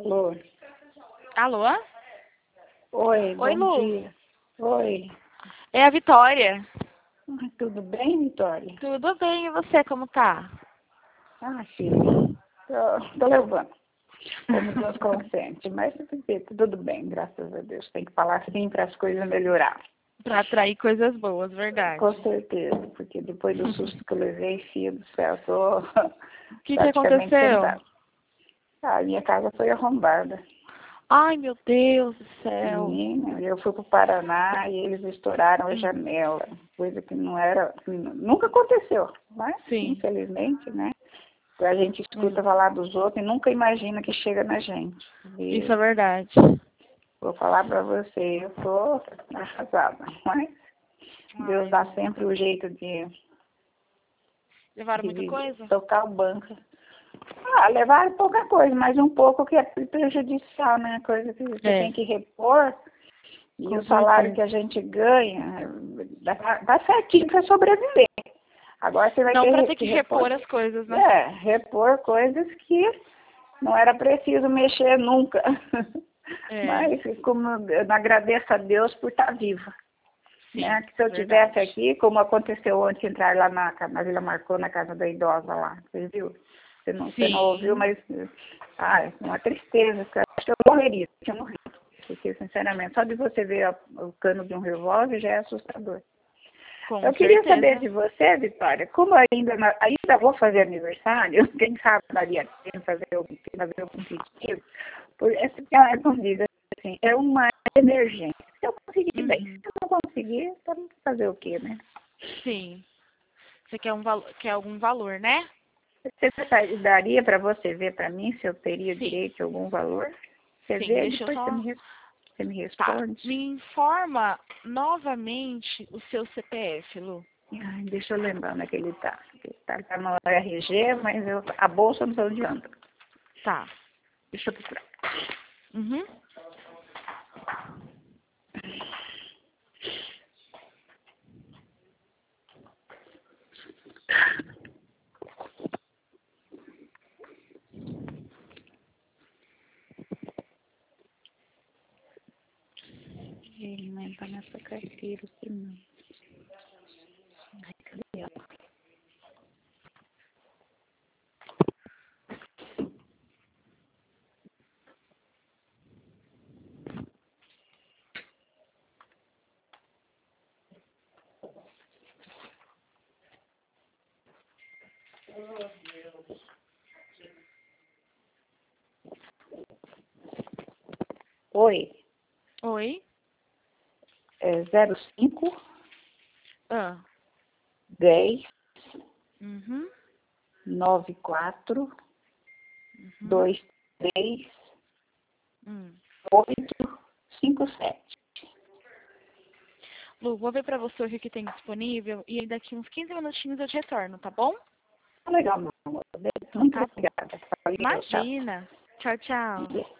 Alô? Alô? Oi, Oi, bom Lu. dia. Oi. É a Vitória. Tudo bem, Vitória? Tudo bem, e você, como tá? Ah, filha, tô levando. Como Deus consente, mas tudo bem, graças a Deus. Tem que falar assim para as coisas melhorar. Pra atrair coisas boas, verdade. Com certeza, porque depois do susto que eu levei, filho do céu, tô O que praticamente aconteceu? sentada. A minha casa foi arrombada. Ai, meu Deus do céu. Menina, eu fui pro Paraná e eles estouraram a janela, coisa que não era, nunca aconteceu, mas Sim. infelizmente, né? A gente escuta falar dos outros e nunca imagina que chega na gente. E Isso é verdade. vou falar pra você, eu tô arrasada, mas Deus dá sempre o jeito de Levaram muita coisa? tocar o banco. Ah, levaram pouca coisa, mas um pouco que é prejudicial, né? Coisa que você tem que repor. E Com o salário certeza. que a gente ganha dá certinho para sobreviver. Agora você vai Não pra ter ter que repor. repor as coisas, né? Repor coisas que não era preciso mexer nunca. É. Mas como eu agradeço a Deus por estar viva. Sim, Né? Que se eu verdade. estivesse aqui, como aconteceu ontem, entrar lá na Vila Marcou, na casa da idosa lá. Você viu? Você não ouviu, mas uma tristeza. Eu acho que eu morreria, eu tinha morrido. Porque, sinceramente, só de você ver o cano de um revólver já é assustador. Com Eu queria certeza. saber de você, Vitória, como ainda vou fazer aniversário, quem sabe daria tempo fazer algum pedido, por essa que ela não diz assim, é uma emergência. Se eu conseguir bem, se eu não conseguir, vamos fazer o quê, né? Sim. Você quer algum valor, né? Você daria para você ver para mim se eu teria Sim. direito a algum valor? Você Sim, vê, deixa eu depois só... você me Tá. responde. Me informa novamente o seu CPF, Lu. Ai, deixa eu lembrar onde é que ele tá. Ele tá no RG, mas a bolsa não sei onde anda. Tá. Deixa eu procurar. Uhum. Ele não tá nessa carteira, assim, não. Ai, cadê ela? Oi, Oi? é 05 Ah. 10 Uhum. 94 Uhum. 23 Hum. 857. Lu, vou ver pra você o que tem disponível e aí daqui uns 15 minutinhos eu te retorno, tá bom? Legal, meu amor. Então Muito tá bom. obrigada. Valeu, tá? Imagina. Tchau, tchau.